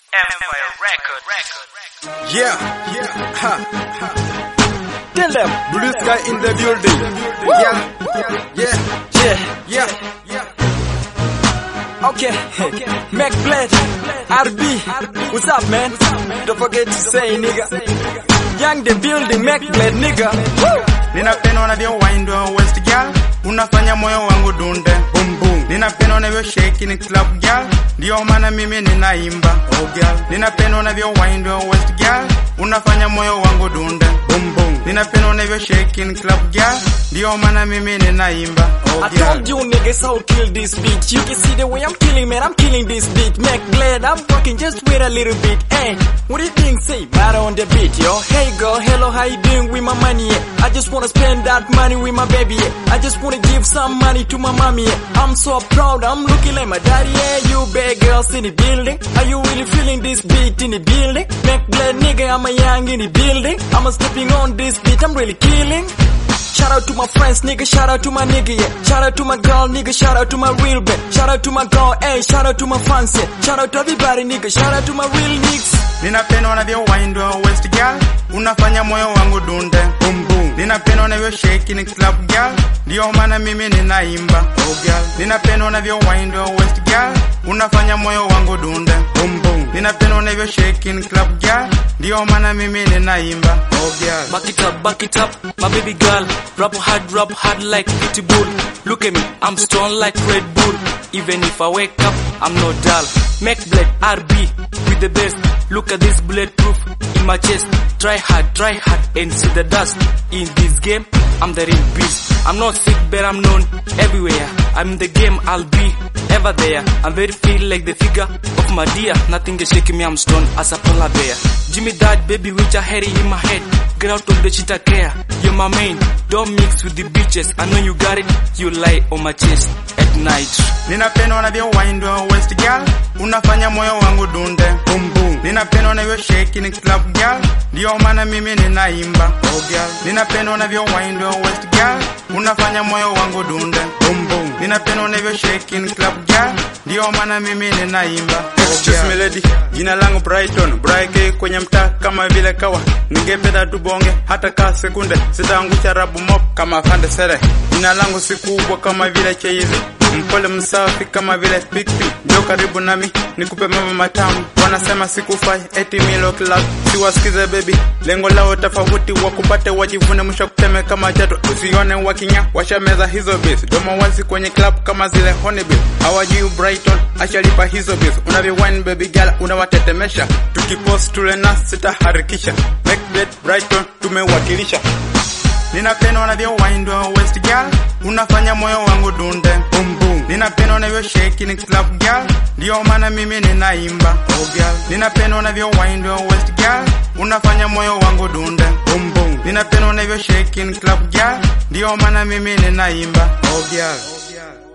Empire Record. Yeah. Tell them, blue sky in the building. Yeah. Okay. Mac Blade, RB. What's up, man? Don't forget to say, nigga. Young the building, Mac Blade, nigga. Ninapenda unavyowind West girl, unafanya moyo wangu dunde boom boom. Ninapenda unavyo shake in club girl, ndio maana mimi ninaimba oh girl. Ninapenda unavyowind West girl, unafanya moyo wangu dunde boom boom. Ninapenda unavyo shake in club girl, ndio maana mimi ninaimba oh girl. I told you niggas I'll kill this beat. You can see the way I'm killing, man, I'm killing this beat. Mac Blade, I'm working, just wait a little bit. Hey, what do you think? Say, matter on the beat, yo. Hey girl, hello, how you doing with my money? Yeah? I just wanna spend that money with my baby. Yeah? I just wanna give some money to my mommy. Yeah? I'm so proud, I'm looking like my daddy. Yeah, you bad girls in the building. Are you really feeling this beat in the building? Mac Blade, nigga, I'm a young in the building. I'm stepping on this beat, I'm really killing. Shout out to my friends, nigga, shout out to my nigga, yeah. Shout out to my girl, nigga, shout out to my real band. Shout out to my girl, hey, shout out to my fans, yeah. Shout out to everybody, nigga, shout out to my real niggas. Ninapenda unavyowind West girl, unafanya moyo wangu dunde boom boom. Ninapenda unavyo shake in club girl, ndio maana mimi ninaimba oh girl. Ninapenda unavyowind West girl, unafanya moyo wangu dunde boom boom. Ninapenda unavyo shake in club girl, ndio maana mimi ninaimba oh girl. Back it up, my baby girl. Rap hard like Pitbull. Look at me, I'm strong like Red Bull. Even if I wake up, I'm not dull. Mac Blade, RB, with the best. Look at this bulletproof in my chest. Try hard, and see the dust. In this game, I'm the real beast. I'm not sick, but I'm known everywhere. I'm in the game, I'll be ever there. I'm very feel like the figure of my dear. Nothing is shaking me, I'm strong as a polar bear. Give me that baby with your hair in my head. Get out of the cheetah care. You're my main. Don't mix with the bitches. I know you got it. You lie on my chest at night. Ninapenda unavyowind West girl, unafanya moyo wangu dunde boom boom. Ninapenda unavyo shake in club girl, ndio maana mimi ninaimba oh girl. Ninapenda unavyowind West girl, unafanya moyo wangu dunde boom boom. Ninapenda unavyo shake in club girl, ndio maana mimi ninaimba oh girl. Excuse me lady, jina langu Brighton, Bright kwenye mtaa kama vile kawa. Ningependa tubonge hata ka sekunde, sitaangusha rabu mop kama Fande Sere. Jina langu si kubwa kama vile Cheizi, mpole msafi kama vile Pikpi. Njoo karibu nami nikupe mambo matamu. Wanasema sikufai eti milo club, siwasikize baby. Lengo lao tofauti wakupate wajivune mwisho kuteme kama chato. Usione wakinya washameza hizo bis. Domo wazi kwenye club kama zile honey bill. Hawajui Brighton ashalipa hizo bis. Unavyowind baby girl unawatetemesha. Tukipost tule na sitaharikisha. Mac Blade Brighton tumewakilisha. Ninapenda unavyowind West girl, unafanya moyo wangu dunde boom boom. Ninapenda unavyo shake in club girl, ndio maana mimi ninaimba oh girl. Ninapenda unavyowind West girl, unafanya moyo wangu dunde boom boom. Ninapenda unavyo shake in club girl, ndio maana mimi ninaimba oh girl.